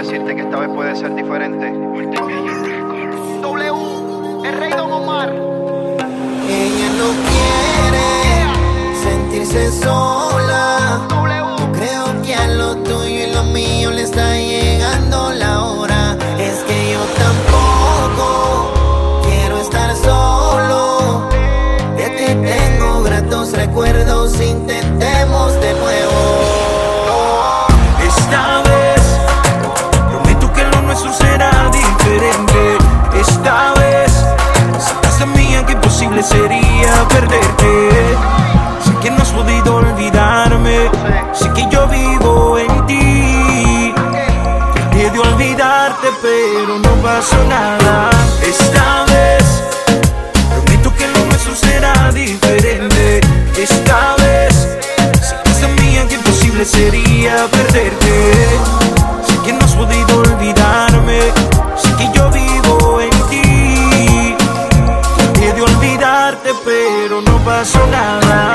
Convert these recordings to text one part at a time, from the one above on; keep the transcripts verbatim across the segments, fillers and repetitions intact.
decirte que esta vez puede ser diferente. W, el rey Don Omar. Ella no quiere sentirse sola. W. Creo que a lo tuyo y lo mío le está llegando la hora. Es que yo tampoco quiero estar solo. De ti tengo gratos recuerdos, intentemos de nuevo. Esta vez prometo que lo nuestro será diferente. Esta vez sabrás de mí que imposible sería perderte. Sé que no has podido olvidarme, sé que yo vivo en ti. Traté de olvidarte pero no pasó nada. Esta vez prometo que lo nuestro será diferente. Esta vez sabrás de mí que imposible sería perderte. Sé que no has podido olvidarme, sé que yo vivo en ti. Traté de olvidarte pero no pasó nada.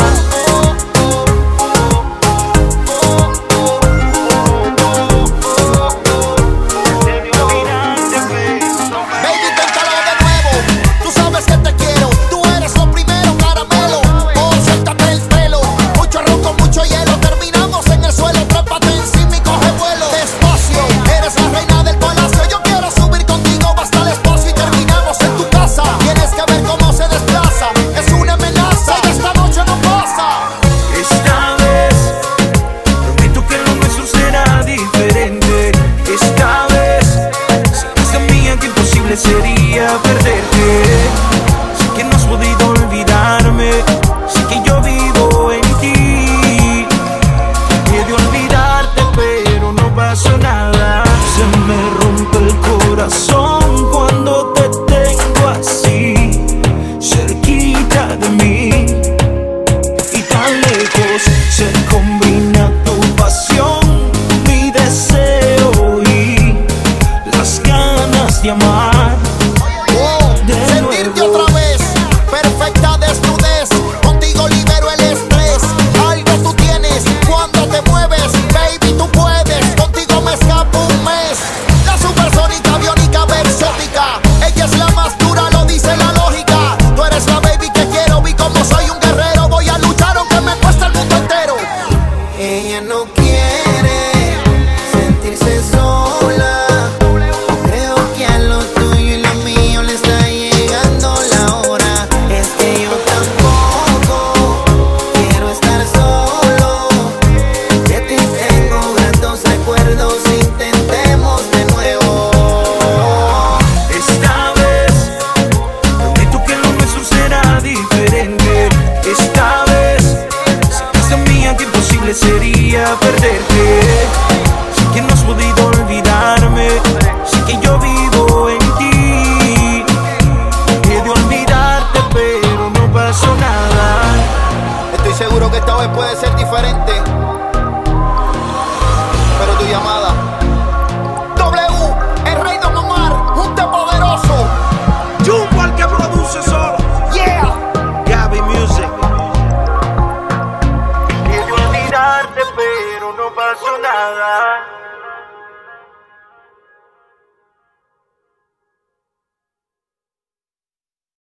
Sería perderte. Sé que no has podido olvidarme, sé que yo vivo en ti. Traté de olvidarte pero no pasó nada. Se me rompe el corazón cuando te tengo así, cerquita de mí y tan lejos. Se combina tu pasión, mi deseo y las ganas de amar. Ella no quiere sentirse sola. Creo que a lo tuyo y lo mío le está llegando la hora. Es que yo tampoco quiero estar solo. De ti tengo gratos recuerdos, intentemos de nuevo. Esta vez prometo que lo nuestro será diferente. Esta vez sabrás de mí que imposible sería perderte. Sé que no has podido olvidarme, sé que yo vivo en ti. Traté de olvidarte pero no pasó nada. Estoy seguro que esta vez puede ser diferente.